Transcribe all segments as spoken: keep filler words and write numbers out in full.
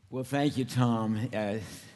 Well, thank you, Tom. Uh,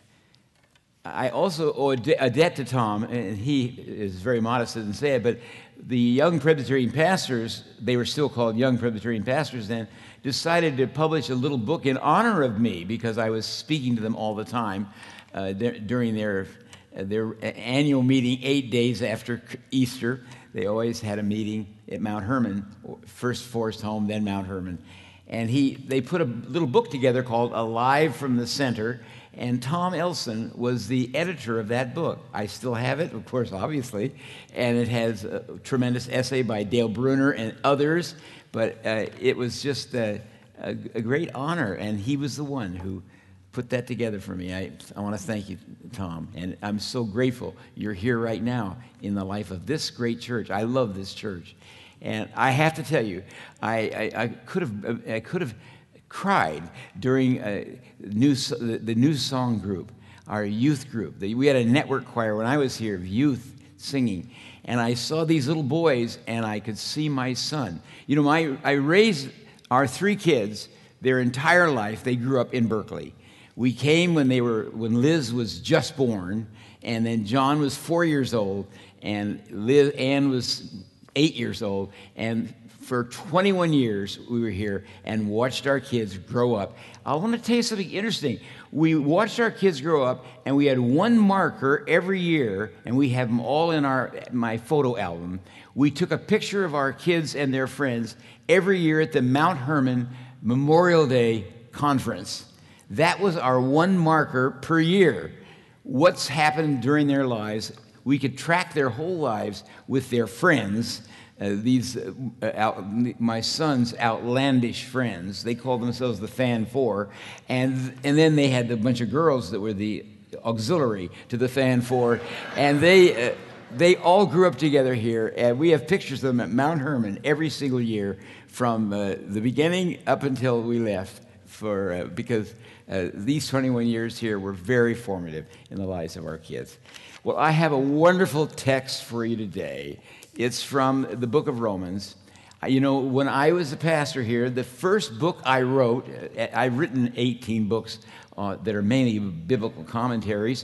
I also owe a, de- a debt to Tom, and he is very modest and say it, but the young Presbyterian pastors, they were still called young Presbyterian pastors then, decided to publish a little book in honor of me because I was speaking to them all the time uh, during their, uh, their annual meeting eight days after Easter. They always had a meeting at Mount Hermon, first Forest Home, then Mount Hermon. And he, they put a little book together called Alive from the Center, and Tom Elson was the editor of that book. I still have it, of course, obviously, and it has a tremendous essay by Dale Bruner and others, but uh, it was just a, a, a great honor, and he was the one who put that together for me. I, I want to thank you, Tom, and I'm so grateful you're here right now in the life of this great church. I love this church. And I have to tell you, I, I, I could have I could have cried during a new, the, the new song group, our youth group. The, we had a network choir when I was here of youth singing, and I saw these little boys, and I could see my son. You know, my I raised our three kids their entire life. They grew up in Berkeley. We came when they were when Liz was just born, and then John was four years old, and Liz Ann was eight years old, and for twenty-one years we were here and watched our kids grow up. I want to tell you something interesting. We watched our kids grow up, and we had one marker every year, and we have them all in our my photo album. We took a picture of our kids and their friends every year at the Mount Hermon Memorial Day Conference. That was our one marker per year. What's happened during their lives? We could track their whole lives with their friends, uh, these uh, out, my son's outlandish friends. They called themselves the Fan Four, and and then they had a bunch of girls that were the auxiliary to the Fan Four, and they uh, they all grew up together here. And we have pictures of them at Mount Hermon every single year from uh, the beginning up until we left, for uh, because uh, these twenty-one years here were very formative in the lives of our kids. Well, I have a wonderful text for you today. It's from the book of Romans. You know, when I was a pastor here, the first book I wrote, I've written eighteen books uh, that are mainly biblical commentaries,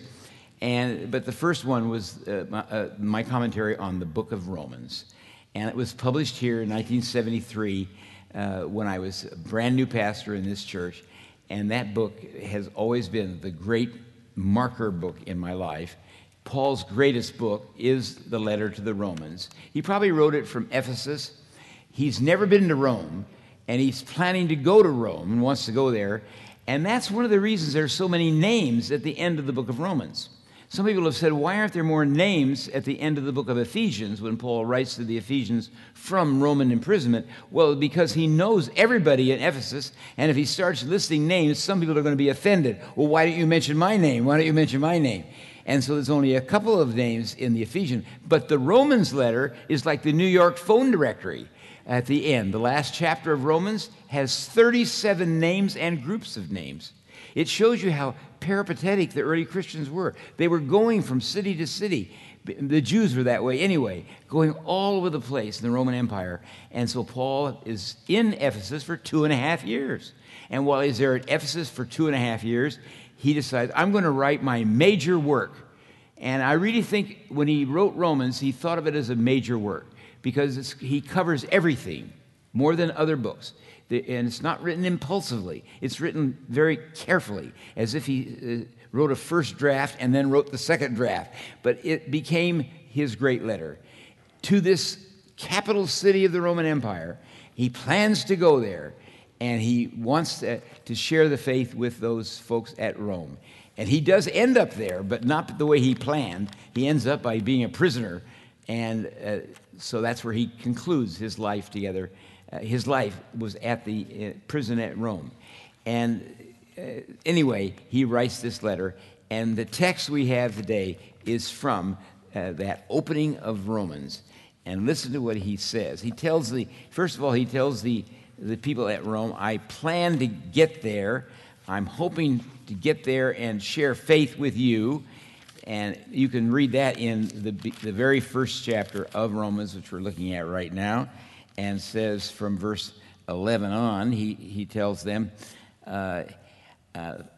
and but the first one was uh, my, uh, my commentary on the book of Romans. And it was published here in nineteen seventy-three uh, when I was a brand new pastor in this church. And that book has always been the great marker book in my life. Paul's greatest book is the letter to the Romans. He probably wrote it from Ephesus. He's never been to Rome, and he's planning to go to Rome and wants to go there. And that's one of the reasons there are so many names at the end of the book of Romans. Some people have said, why aren't there more names at the end of the book of Ephesians when Paul writes to the Ephesians from Roman imprisonment? Well, because he knows everybody in Ephesus, and if he starts listing names, some people are going to be offended. Well, why don't you mention my name? Why don't you mention my name? And so there's only a couple of names in the Ephesians. But the Romans letter is like the New York phone directory at the end. The last chapter of Romans has thirty-seven names and groups of names. It shows you how peripatetic the early Christians were. They were going from city to city. The Jews were that way anyway, going all over the place in the Roman Empire. And so Paul is in Ephesus for two and a half years. And while he's there at Ephesus for two and a half years, he decides, I'm going to write my major work. And I really think when he wrote Romans, he thought of it as a major work because it's, he covers everything more than other books. And it's not written impulsively. It's written very carefully, as if he uh, wrote a first draft and then wrote the second draft. But it became his great letter. To this capital city of the Roman Empire, he plans to go there, and he wants to, to share the faith with those folks at Rome. And he does end up there, but not the way he planned. He ends up by being a prisoner, and uh, so that's where he concludes his life together. Uh, his life was at the uh, prison at Rome. And uh, anyway, he writes this letter, and the text we have today is from uh, that opening of Romans. And listen to what he says. He tells the, first of all, he tells the, the people at Rome, I plan to get there. I'm hoping to get there and share faith with you. And you can read that in the, the very first chapter of Romans, which we're looking at right now. And says from verse eleven on, he, he tells them, uh, uh,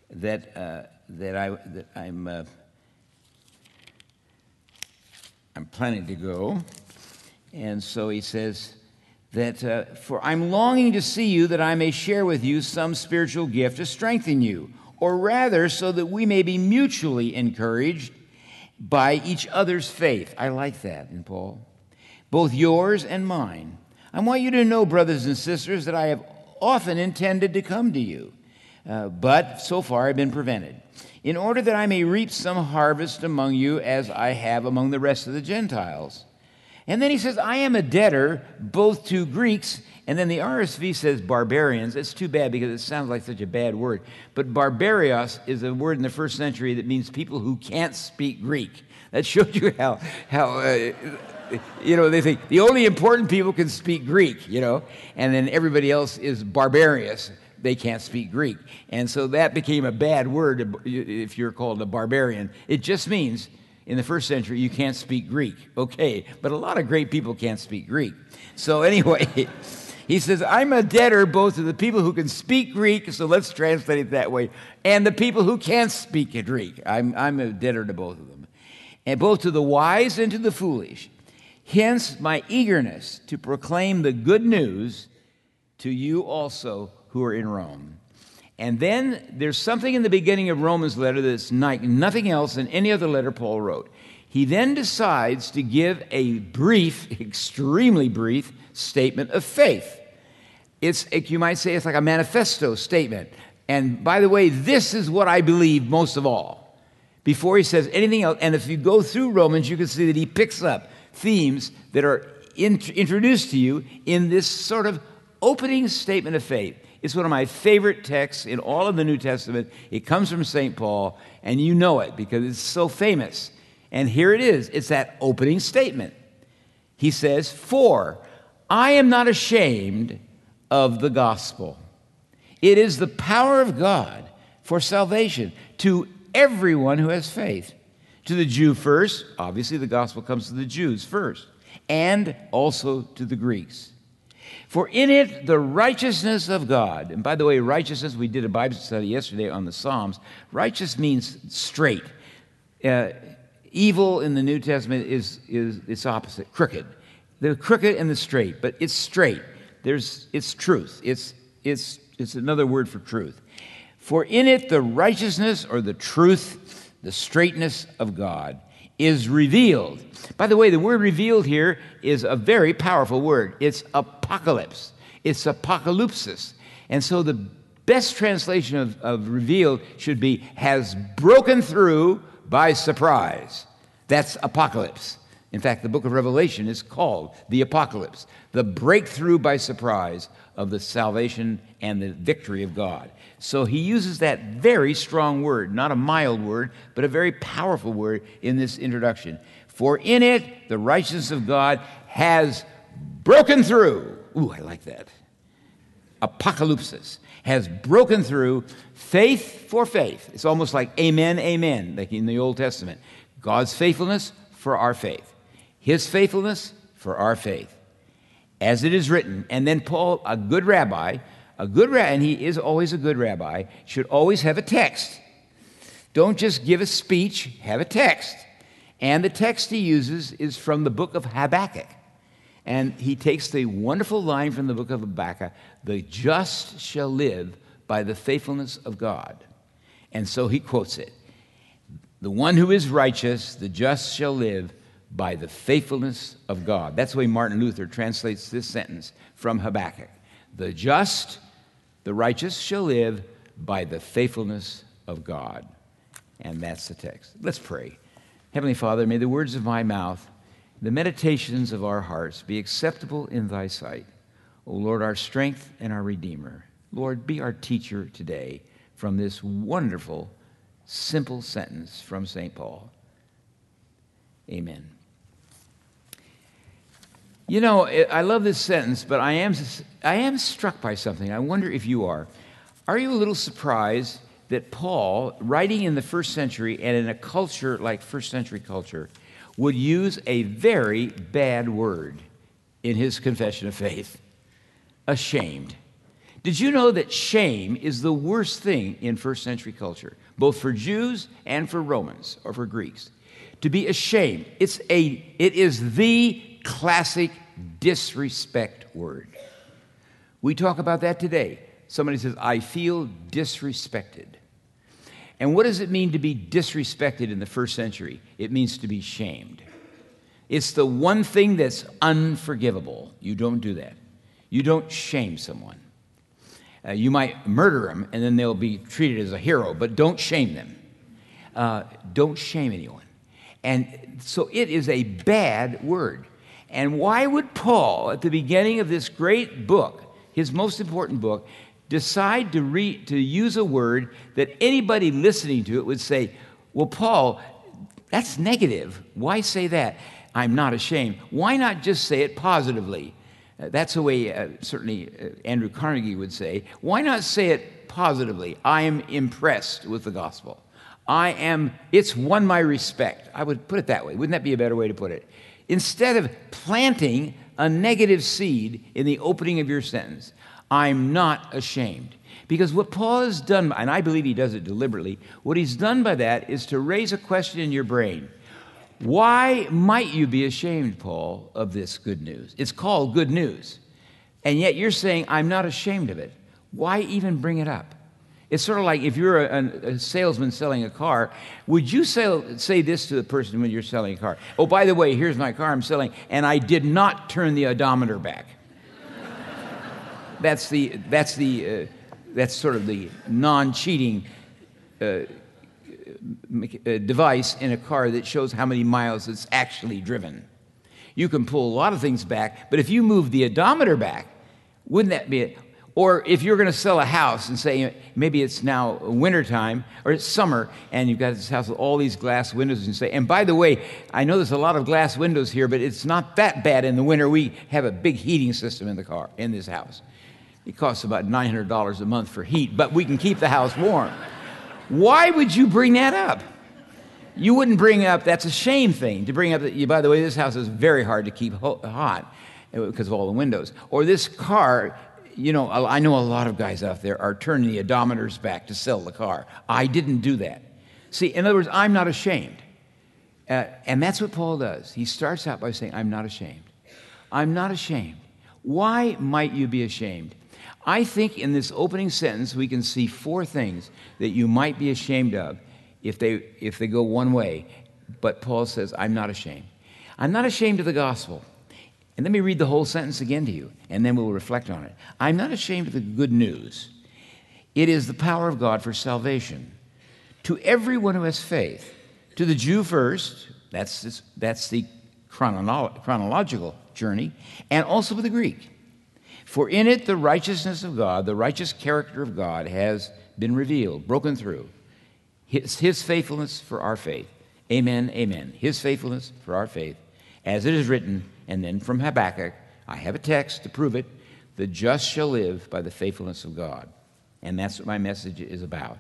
that uh, that I that I'm uh, I'm planning to go, and so he says that uh, for I'm longing to see you that I may share with you some spiritual gift to strengthen you, or rather, so that we may be mutually encouraged by each other's faith. I like that in Paul, both yours and mine. I want you to know, brothers and sisters, that I have often intended to come to you, uh, but so far I've been prevented, in order that I may reap some harvest among you as I have among the rest of the Gentiles. And then he says, I am a debtor both to Greeks, and then the R S V says barbarians. It's too bad because it sounds like such a bad word. But barbarios is a word in the first century that means people who can't speak Greek. That shows you how, how uh, you know, they think the only important people can speak Greek, you know, and then everybody else is barbarious. They can't speak Greek. And so that became a bad word if you're called a barbarian. It just means in the first century you can't speak Greek. Okay, but a lot of great people can't speak Greek. So anyway, he says, I'm a debtor both to the people who can speak Greek, so let's translate it that way, and the people who can't speak Greek. I'm, I'm a debtor to both of them. And both to the wise and to the foolish. Hence my eagerness to proclaim the good news to you also who are in Rome. And then there's something in the beginning of Romans' letter that's like nothing else than any other letter Paul wrote. He then decides to give a brief, extremely brief statement of faith. It's, you might say, it's like a manifesto statement. And by the way, this is what I believe most of all. Before he says anything else, and if you go through Romans, you can see that he picks up themes that are in, introduced to you in this sort of opening statement of faith. It's one of my favorite texts in all of the New Testament. It comes from Saint Paul, and you know it because it's so famous. And here it is. It's that opening statement. He says, For I am not ashamed of the gospel. It is the power of God for salvation to everyone who has faith. To the Jew first, obviously the gospel comes to the Jews first, and also to the Greeks. For in it the righteousness of God, and by the way, righteousness, we did a Bible study yesterday on the Psalms. Righteous means straight. Uh, evil in the New Testament is, is its opposite, crooked. The crooked and the straight, but it's straight. There's, it's truth. It's, it's, it's another word for truth. For in it the righteousness or the truth, the straightness of God is revealed. By the way, the word revealed here is a very powerful word. It's apocalypse. It's apocalypsis. And so the best translation of, of revealed should be has broken through by surprise. That's apocalypse. In fact, the book of Revelation is called the apocalypse, the breakthrough by surprise of the salvation and the victory of God. So he uses that very strong word, not a mild word, but a very powerful word in this introduction. For in it, the righteousness of God has broken through. Ooh, I like that. Apocalypsis has broken through faith for faith. It's almost like amen, amen, like in the Old Testament. God's faithfulness for our faith. His faithfulness for our faith. As it is written. And then Paul, a good rabbi, a good rabbi, and he is always a good rabbi, should always have a text. Don't just give a speech, have a text. And the text he uses is from the book of Habakkuk. And he takes the wonderful line from the book of Habakkuk, the just shall live by the faithfulness of God. And so he quotes it. The one who is righteous, the just shall live by the faithfulness of God. That's the way Martin Luther translates this sentence from Habakkuk. The just, the righteous shall live by the faithfulness of God. And that's the text. Let's pray. Heavenly Father, may the words of my mouth, the meditations of our hearts be acceptable in thy sight. O Lord, our strength and our Redeemer. Lord, be our teacher today from this wonderful, simple sentence from Saint Paul. Amen. You know, I love this sentence, but I am, I am struck by something. I wonder if you are. Are you a little surprised that Paul, writing in the first century and in a culture like first century culture, would use a very bad word in his confession of faith? Ashamed. Did you know that shame is the worst thing in first century culture, both for Jews and for Romans or for Greeks? To be ashamed, it's a, it is the classic disrespect word. We talk about that today. Somebody says, I feel disrespected. And what does it mean to be disrespected in the first century? It means to be shamed. It's the one thing that's unforgivable. You don't do that. You don't shame someone. Uh, you might murder them, and then they'll be treated as a hero, but don't shame them. Uh, don't shame anyone. And so it is a bad word. And why would Paul, at the beginning of this great book, his most important book, decide to, re- to use a word that anybody listening to it would say, well, Paul, that's negative. Why say that? I'm not ashamed. Why not just say it positively? Uh, that's the way uh, certainly uh, Andrew Carnegie would say. Why not say it positively? I am impressed with the gospel. I am, it's won my respect. I would put it that way. Wouldn't that be a better way to put it? Instead of planting a negative seed in the opening of your sentence, I'm not ashamed. Because what Paul has done, and I believe he does it deliberately, what he's done by that is to raise a question in your brain. Why might you be ashamed, Paul, of this good news? It's called good news. And yet you're saying, I'm not ashamed of it. Why even bring it up? It's sort of like if you're a, a salesman selling a car, would you say, say this to the person when you're selling a car? Oh, by the way, here's my car I'm selling, and I did not turn the odometer back. That's the that's the uh, that's sort of the non-cheating uh, device in a car that shows how many miles it's actually driven. You can pull a lot of things back, but if you move the odometer back, wouldn't that be it? Or if you're going to sell a house and say maybe it's now wintertime or it's summer and you've got this house with all these glass windows and say, and by the way, I know there's a lot of glass windows here, but it's not that bad in the winter. We have a big heating system in the car, in this house. It costs about nine hundred dollars a month for heat, but we can keep the house warm. Why would you bring that up? You wouldn't bring up, that's a shame thing, to bring up that, by the way, this house is very hard to keep hot because of all the windows. Or this car, you know, I know a lot of guys out there are turning the odometers back to sell the car. I didn't do that. See, in other words, I'm not ashamed. Uh, and that's what Paul does. He starts out by saying, I'm not ashamed. I'm not ashamed. Why might you be ashamed? I think in this opening sentence, we can see four things that you might be ashamed of if they, if they go one way. But Paul says, I'm not ashamed. I'm not ashamed of the gospel. And let me read the whole sentence again to you, and then we'll reflect on it. I'm not ashamed of the good news. It is the power of God for salvation to everyone who has faith. To the Jew first, that's, that's the chronolo- chronological journey, and also to the Greek. For in it the righteousness of God, the righteous character of God has been revealed, broken through. His, his faithfulness for our faith. Amen, amen. His faithfulness for our faith. As it is written, and then from Habakkuk, I have a text to prove it, the just shall live by the faithfulness of God. And that's what my message is about.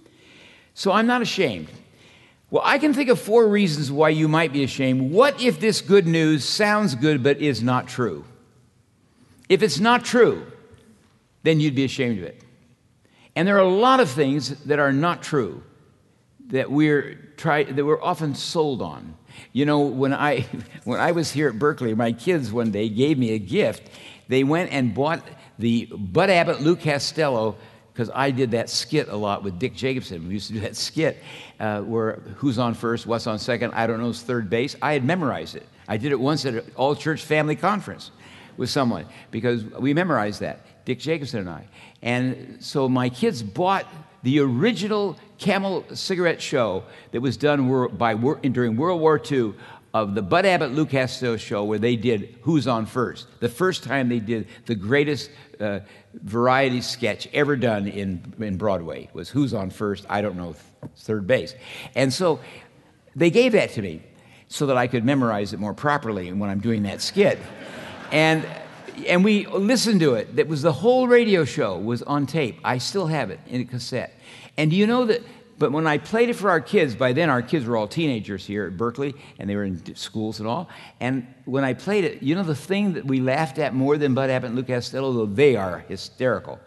So I'm not ashamed. Well, I can think of four reasons why you might be ashamed. What if this good news sounds good but is not true? If it's not true, then you'd be ashamed of it. And there are a lot of things that are not true that we're try that we're often sold on. You know, when I when I was here at Berkeley, my kids one day gave me a gift. They went and bought the Bud Abbott Lou Costello, because I did that skit a lot with Dick Jacobson. We used to do that skit uh, where who's on first, what's on second, I don't know's third base. I had memorized it. I did it once at an all-church family conference with someone because we memorized that, Dick Jacobson and I. And so my kids bought the original Camel cigarette show that was done by during World War Two of the Bud Abbott Lou Costello show where they did Who's on First. The first time they did the greatest uh, variety sketch ever done in, in Broadway was Who's on First, I don't know, third base. And so they gave that to me so that I could memorize it more properly when I'm doing that skit. And and we listened to it. That was the whole radio show was on tape. I still have it in a cassette. And do you know that, but when I played it for our kids, by then our kids were all teenagers here at Berkeley, and they were in schools and all. And when I played it, you know the thing that we laughed at more than Bud Abbott and Lou Costello, though they are hysterical,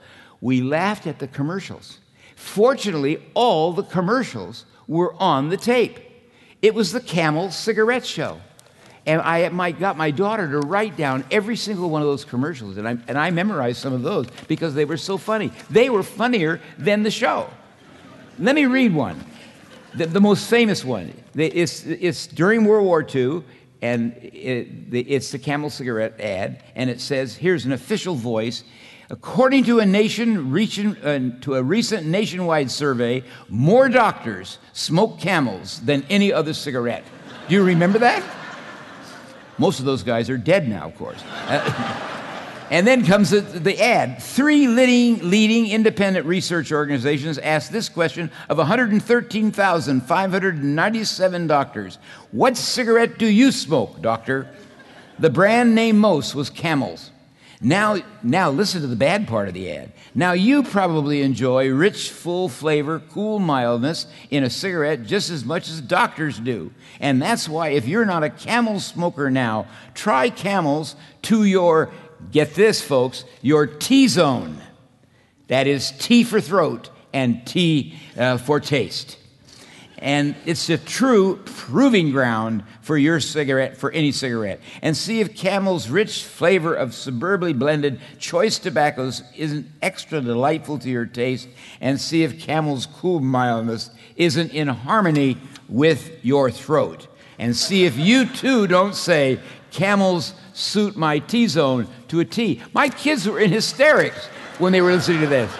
We laughed at the commercials. Fortunately, all the commercials were on the tape. It was the Camel cigarette show. And I my, got my daughter to write down every single one of those commercials, and I, and I memorized some of those because they were so funny. They were funnier than the show. Let me read one, the, the most famous one. It's, it's during World War Two, and it, it's the Camel cigarette ad, and it says, here's an official voice. According to a nation reaching, uh, to a recent nationwide survey, more doctors smoke Camels than any other cigarette. Do you remember that? Most of those guys are dead now, of course. Uh, and then comes the, the ad. Three leading, leading independent research organizations asked this question of one hundred thirteen thousand five hundred ninety-seven doctors. What cigarette do you smoke, doctor? The brand name most was Camels. Now, now listen to the bad part of the ad. Now you probably enjoy rich, full flavor, cool mildness in a cigarette just as much as doctors do. And that's why if you're not a Camel smoker now, try Camels to your, get this folks, your T-zone. That is T for throat and T uh, for taste. And it's a true proving ground for your cigarette, for any cigarette. And see if Camel's rich flavor of suburbly blended choice tobaccos isn't extra delightful to your taste. And see if Camel's cool mildness isn't in harmony with your throat. And see if you too don't say, Camels suit my T-zone to a T. My kids were in hysterics when they were listening to this.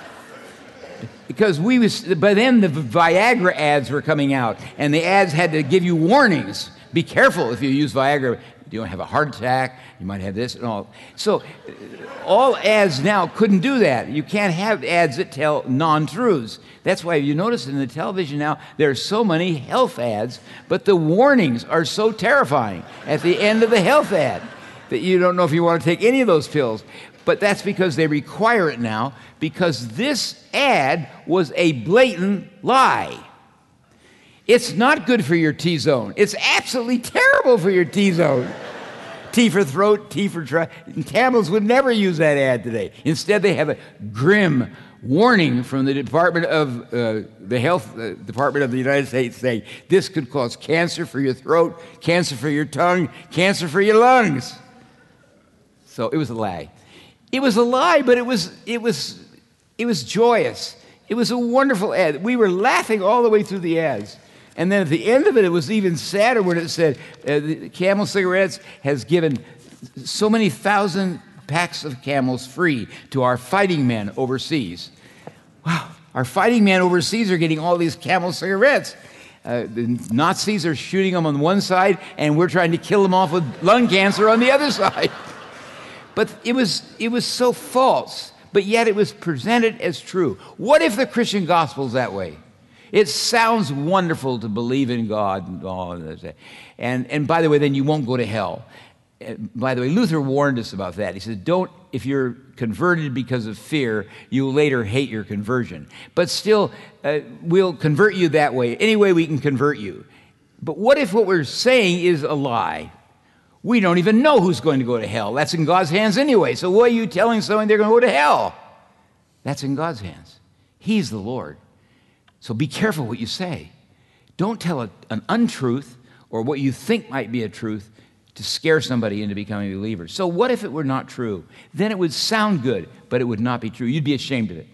Because we was, by then the Viagra ads were coming out, and the ads had to give you warnings. Be careful if you use Viagra. You don't have a heart attack. You might have this and all. So all ads now couldn't do that. You can't have ads that tell non-truths. That's why you notice in the television now, there are so many health ads, but the warnings are so terrifying at the end of the health ad that you don't know if you want to take any of those pills. But that's because they require it now, because this ad was a blatant lie. It's not good for your T-zone. It's absolutely terrible for your T-zone. T for throat, T for try. Camels would never use that ad today. Instead, they have a grim warning from the Department of uh, the Health uh, Department of the United States saying this could cause cancer for your throat, cancer for your tongue, cancer for your lungs. So it was a lie. It was a lie, but it was it was it was joyous. It was a wonderful ad. We were laughing all the way through the ads. And then at the end of it, it was even sadder when it said, uh, the Camel Cigarettes has given so many thousand packs of Camels free to our fighting men overseas. Wow, our fighting men overseas are getting all these Camel cigarettes. Uh, the Nazis are shooting them on one side, and we're trying to kill them off with lung cancer on the other side. But it was, it was so false, but yet it was presented as true. What if the Christian gospel's that way? It sounds wonderful to believe in God and all of that. And, and by the way, then you won't go to hell. And by the way, Luther warned us about that. He said, don't, if you're converted because of fear, you'll later hate your conversion. But still, uh, we'll convert you that way. Any way we can convert you. But what if what we're saying is a lie? We don't even know who's going to go to hell. That's in God's hands anyway. So why are you telling someone they're going to go to hell? That's in God's hands. He's the Lord. So be careful what you say. Don't tell a, an untruth or what you think might be a truth to scare somebody into becoming a believer. So what if it were not true? Then it would sound good, but it would not be true. You'd be ashamed of it.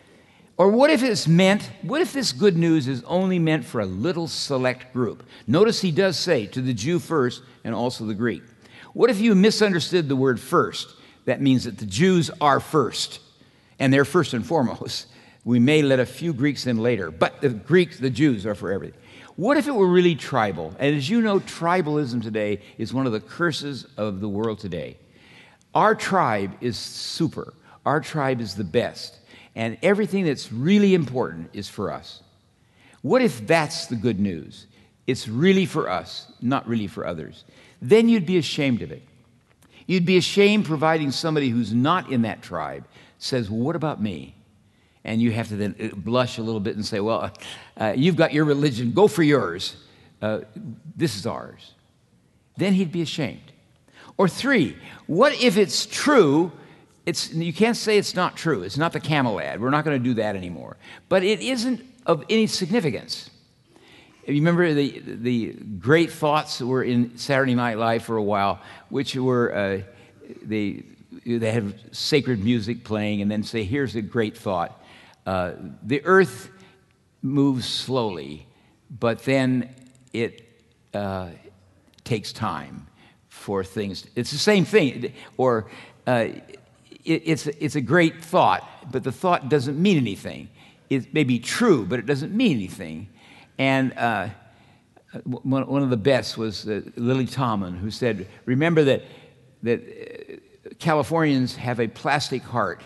Or what if it's meant, what if this good news is only meant for a little select group? Notice he does say to the Jew first and also the Greek. What if you misunderstood the word first? That means that the Jews are first, and they're first and foremost. We may let a few Greeks in later, but the Greeks, the Jews, are for everything. What if it were really tribal? And as you know, tribalism today is one of the curses of the world today. Our tribe is super. Our tribe is the best. And everything that's really important is for us. What if that's the good news? It's really for us, not really for others. Then you'd be ashamed of it. You'd be ashamed providing somebody who's not in that tribe says, well, what about me? And you have to then blush a little bit and say, well, uh, you've got your religion. Go for yours. Uh, this is ours. Then he'd be ashamed. Or three, what if it's true it's, you can't say it's not true. It's not the camel ad. We're not going to do that anymore. But it isn't of any significance. You remember the, the great thoughts that were in Saturday Night Live for a while, which were, uh, they, they had sacred music playing and then say, here's a great thought. Uh, the earth moves slowly, but then it uh, takes time for things. It's the same thing. Or uh, it, it's, it's a great thought, but the thought doesn't mean anything. It may be true, but it doesn't mean anything. And uh, one, one of the best was uh, Lily Tomlin, who said, remember that, that uh, Californians have a plastic heart.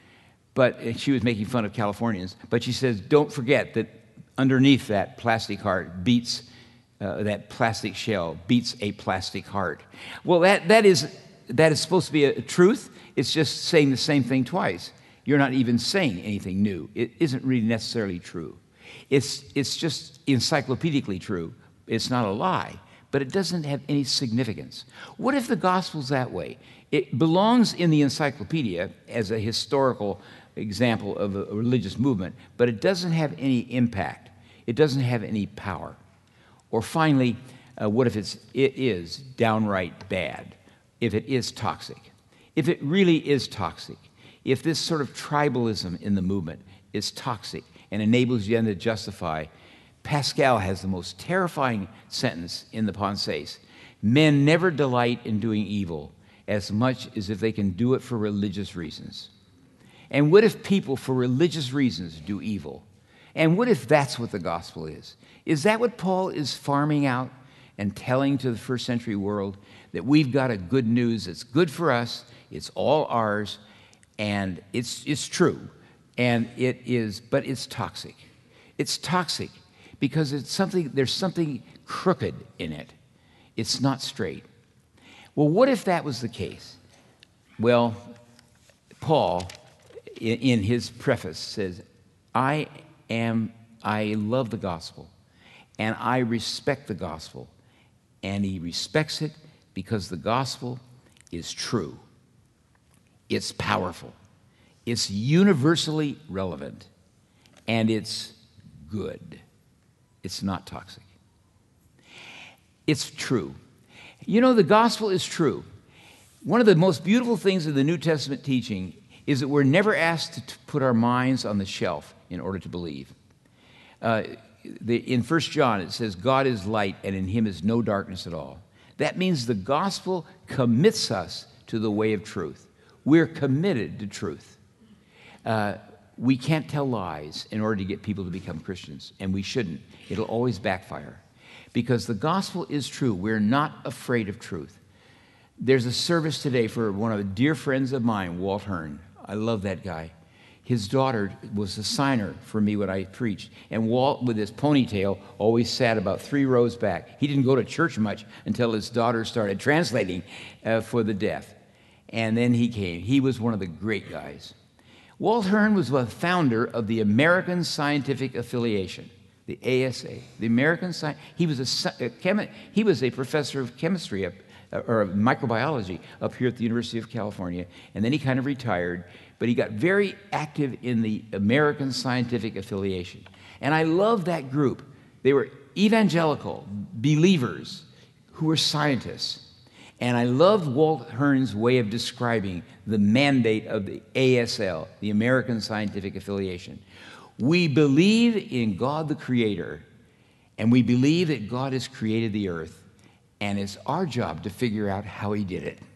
But and she was making fun of Californians. But she says, don't forget that underneath that plastic heart beats, uh, that plastic shell beats a plastic heart. Well, that, that, is, that is supposed to be a truth. It's just saying the same thing twice. You're not even saying anything new. It isn't really necessarily true. It's, it's just encyclopedically true. It's not a lie, but it doesn't have any significance. What if the gospel's that way? It belongs in the encyclopedia as a historical example of a religious movement, but it doesn't have any impact. It doesn't have any power. Or finally, uh, what if it's, it is downright bad? If it is toxic? If it really is toxic? If this sort of tribalism in the movement is toxic and enables you to justify, Pascal has the most terrifying sentence in the Pensées. Men never delight in doing evil as much as if they can do it for religious reasons. And what if people, for religious reasons, do evil? And what if that's what the gospel is? Is that what Paul is farming out and telling to the first century world? That we've got a good news that's good for us, it's all ours, and it's, it's true. And it is, but it's toxic. It's toxic because it's something, there's something crooked in it. It's not straight. Well, what if that was the case? Well, Paul, in, in his preface, says, I am, I love the gospel, and I respect the gospel. And he respects it because the gospel is true. It's powerful. It's universally relevant. And it's good. It's not toxic. It's true. You know, the gospel is true. One of the most beautiful things of the New Testament teaching is that we're never asked to put our minds on the shelf in order to believe. Uh, the, in First John, it says, God is light, and in him is no darkness at all. That means the gospel commits us to the way of truth. We're committed to truth. Uh, we can't tell lies in order to get people to become Christians, and we shouldn't. It'll always backfire. Because the gospel is true. We're not afraid of truth. There's a service today for one of the dear friends of mine, Walt Hearn. I love that guy. His daughter was the signer for me when I preached. And Walt, with his ponytail, always sat about three rows back. He didn't go to church much until his daughter started translating uh, for the deaf. And then he came. He was one of the great guys. Walt Hearn was the founder of the American Scientific Affiliation, the A S A, the American Sci- he was a, a chemi- he was a professor of chemistry up, or of microbiology up here at the University of California, and then he kind of retired, but he got very active in the American Scientific Affiliation. And I love that group. They were evangelical believers who were scientists. And I loved Walt Hearn's way of describing the mandate of the A S L, the American Scientific Affiliation. We believe in God the Creator, and we believe that God has created the earth, and it's our job to figure out how he did it.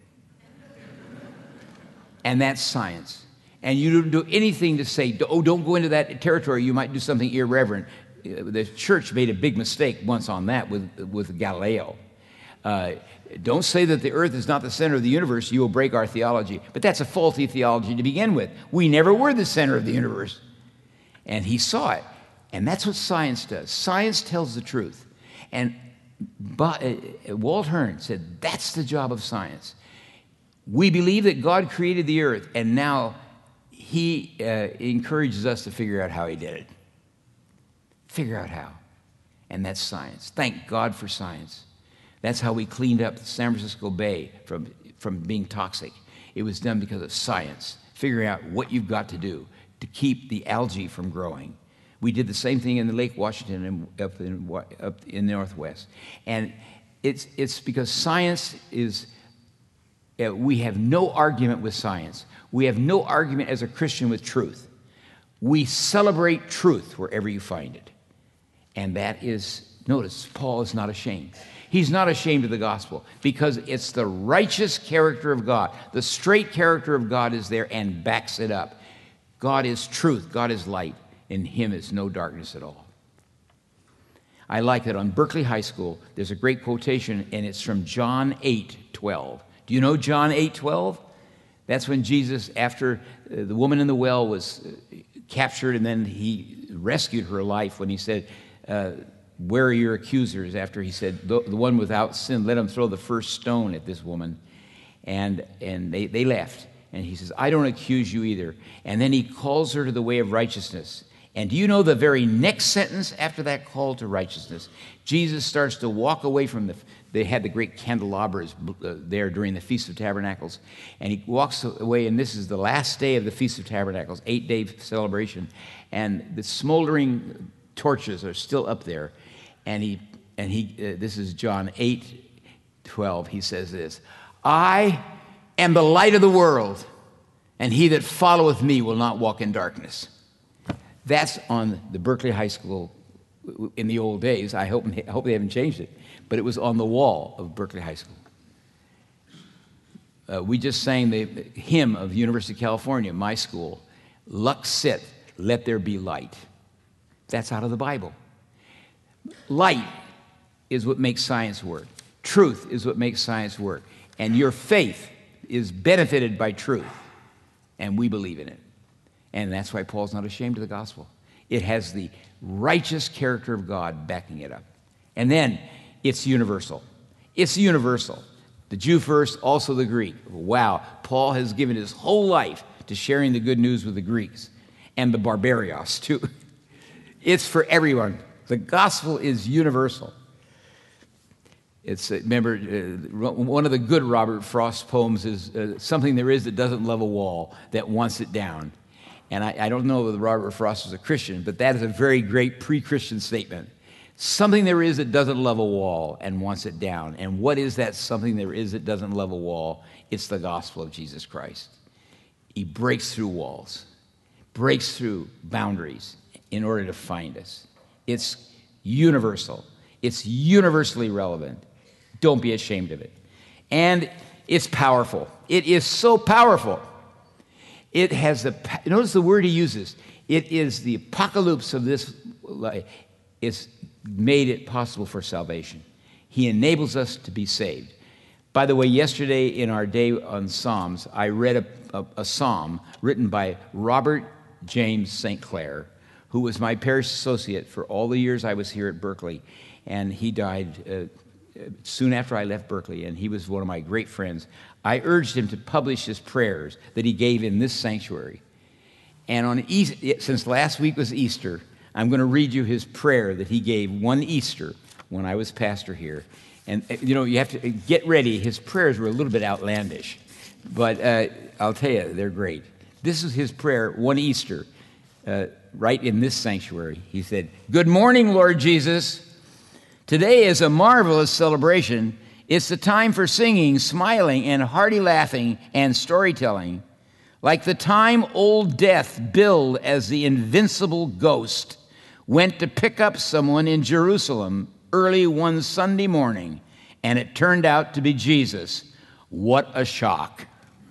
And that's science. And you don't do anything to say, oh, don't go into that territory, you might do something irreverent. The church made a big mistake once on that with, with Galileo. Uh, don't say that the earth is not the center of the universe, you will break our theology. But that's a faulty theology to begin with. We never were the center of the universe. And he saw it. And that's what science does. Science tells the truth. And but, uh, Walt Hearn said, that's the job of science. We believe that God created the earth, and now he uh, encourages us to figure out how he did it. Figure out how. And that's science. Thank God for science. That's how we cleaned up the San Francisco Bay from, from being toxic. It was done because of science, figuring out what you've got to do to keep the algae from growing. We did the same thing in the Lake Washington and up in, up in the Northwest. And it's, it's because science is, uh, we have no argument with science. We have no argument as a Christian with truth. We celebrate truth wherever you find it. And that is, notice, Paul is not ashamed. He's not ashamed of the gospel because it's the righteous character of God. The straight character of God is there and backs it up. God is truth. God is light. In him is no darkness at all. I like that on Berkeley High School, there's a great quotation, and it's from John eight twelve. Do you know John eight twelve? That's when Jesus, after uh, the woman in the well was uh, captured, and then he rescued her life when he said, uh, where are your accusers? After he said, the, the one without sin, let him throw the first stone at this woman. And, and they, they left. And he says, I don't accuse you either. And then he calls her to the way of righteousness. And do you know the very next sentence after that call to righteousness? Jesus starts to walk away from the, they had the great candelabras uh, there during the Feast of Tabernacles. And he walks away, and this is the last day of the Feast of Tabernacles, eight-day celebration. And the smoldering torches are still up there. And he, and he uh, this is John eight twelve. He says this, I am the light of the world, and he that followeth me will not walk in darkness. That's on the Berkeley High School in the old days. I hope, I hope they haven't changed it. But it was on the wall of Berkeley High School. Uh, we just sang the hymn of University of California, my school, Lux Sit, let there be light. That's out of the Bible. Light is what makes science work. Truth is what makes science work. And your faith is benefited by truth. And we believe in it. And that's why Paul's not ashamed of the gospel. It has the righteous character of God backing it up. And then it's universal. It's universal. The Jew first, also the Greek. Wow, Paul has given his whole life to sharing the good news with the Greeks and the barbarios too. It's for everyone. The gospel is universal. It's, uh, remember, uh, one of the good Robert Frost poems is uh, something there is that doesn't love a wall, that wants it down. And I, I don't know whether Robert Frost was a Christian, but that is a very great pre-Christian statement. Something there is that doesn't love a wall and wants it down. And what is that something there is that doesn't love a wall? It's the gospel of Jesus Christ. He breaks through walls, breaks through boundaries in order to find us. It's universal. It's universally relevant. Don't be ashamed of it. And it's powerful. It is so powerful. It has the, notice the word he uses. It is the apocalypse of this life. It's made it possible for salvation. He enables us to be saved. By the way, yesterday in our day on Psalms, I read a, a, a psalm written by Robert James Saint Clair, who was my parish associate for all the years I was here at Berkeley. And he died uh, soon after I left Berkeley, and he was one of my great friends. I urged him to publish his prayers that he gave in this sanctuary. And on Easter, since last week was Easter, I'm going to read you his prayer that he gave one Easter when I was pastor here. And, you know, you have to get ready. His prayers were a little bit outlandish, but uh, I'll tell you, they're great. This is his prayer one Easter, uh, right in this sanctuary. He said, "Good morning, Lord Jesus. Today is a marvelous celebration. It's the time for singing, smiling, and hearty laughing and storytelling. Like the time old death, billed as the invincible ghost, went to pick up someone in Jerusalem early one Sunday morning, and it turned out to be Jesus. What a shock."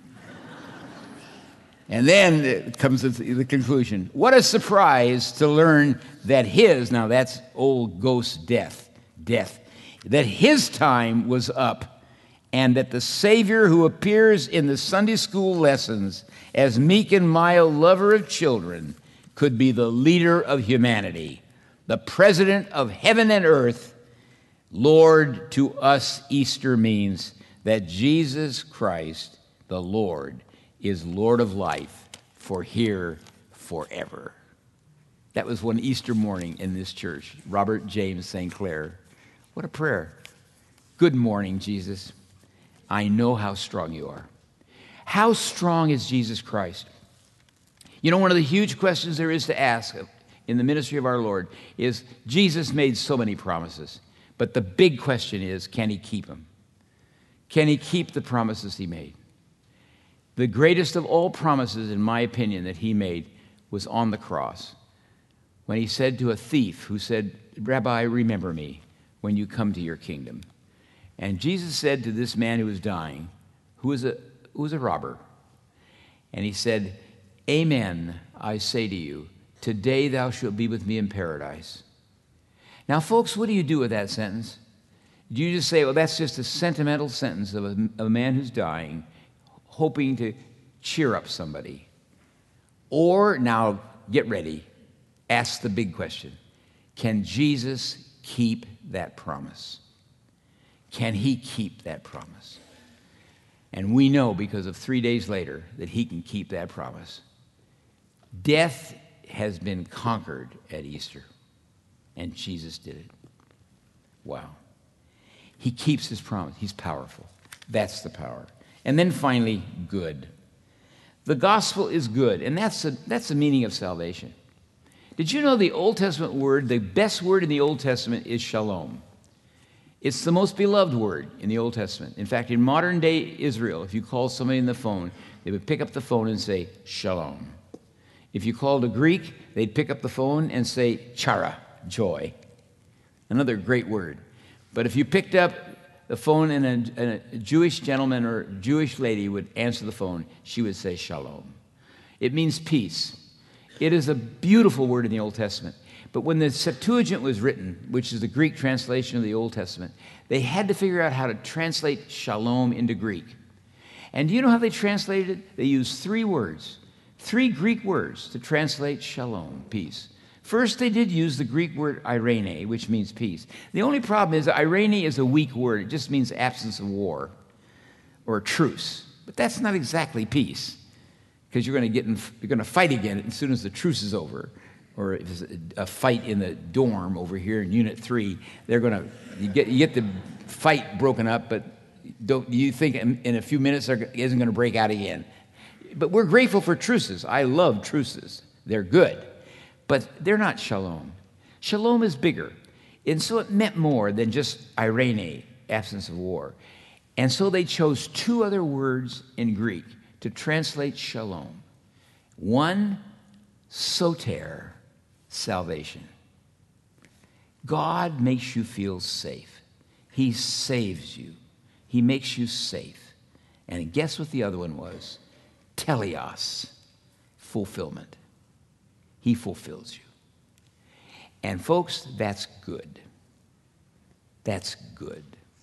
And then it comes to the conclusion. What a surprise to learn that his, now that's old ghost death, death, that his time was up, and that the Savior who appears in the Sunday school lessons as meek and mild lover of children could be the leader of humanity, the president of heaven and earth. Lord, to us, Easter means that Jesus Christ, the Lord, is Lord of life for here, forever. That was one Easter morning in this church. Robert James Saint Clair. What a prayer. Good morning, Jesus. I know how strong you are, How strong is Jesus Christ? You know, one of the huge questions there is to ask in the ministry of our Lord is, Jesus made so many promises, but the big question is, can he keep them? Can he keep the promises he made? The greatest of all promises, in my opinion, that he made was on the cross, when he said to a thief who said, Rabbi, remember me when you come to your kingdom. And Jesus said to this man who was dying, who was a, who was a robber, and he said, Amen, I say to you, today thou shalt be with me in paradise. Now, folks, what do you do with that sentence? Do you just say, well, that's just a sentimental sentence of a, of a man who's dying, hoping to cheer up somebody? Or, now, get ready, ask the big question. Can Jesus keep that promise? Can he keep that promise? And we know, because of three days later, that he can keep that promise. Death has been conquered at Easter, and Jesus did it. Wow. He keeps his promise. He's powerful. That's the power. And then finally, good. The gospel is good, and that's the, that's the meaning of salvation. Did you know the Old Testament word, the best word in the Old Testament is shalom? It's the most beloved word in the Old Testament. In fact, in modern-day Israel, if you call somebody on the phone, they would pick up the phone and say, shalom. If you called a Greek, they'd pick up the phone and say, chara, joy. Another great word. But if you picked up the phone and a, and a Jewish gentleman or Jewish lady would answer the phone, she would say shalom. It means peace. It is a beautiful word in the Old Testament. But when the Septuagint was written, which is the Greek translation of the Old Testament, they had to figure out how to translate shalom into Greek. And do you know how they translated it? They used three words, three Greek words to translate shalom, peace. First, they did use the Greek word eirene, which means peace. The only problem is that eirene is a weak word. It just means absence of war or truce. But that's not exactly peace, because you're going to get in, you're going to fight again as soon as the truce is over. Or if it's a fight in the dorm over here in Unit three, they're going to you get you get the fight broken up, but don't you think in, in a few minutes it isn't going to break out again? But we're grateful for truces. I love truces. They're good. But they're not shalom. Shalom is bigger. And so it meant more than just eirene, absence of war. And so they chose two other words in Greek to translate shalom. One, soter, salvation. God makes you feel safe. He saves you. He makes you safe. And guess what the other one was? Teleos, fulfillment. He fulfills you. And folks, that's good. That's good.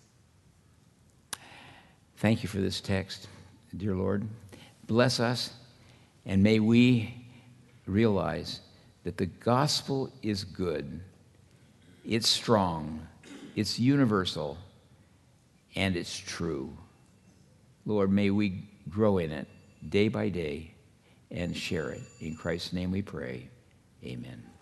Thank you for this text, dear Lord. Bless us, and may we realize that the gospel is good. It's strong. It's universal. And it's true. Lord, may we grow in it day by day and share it. In Christ's name we pray. Amen.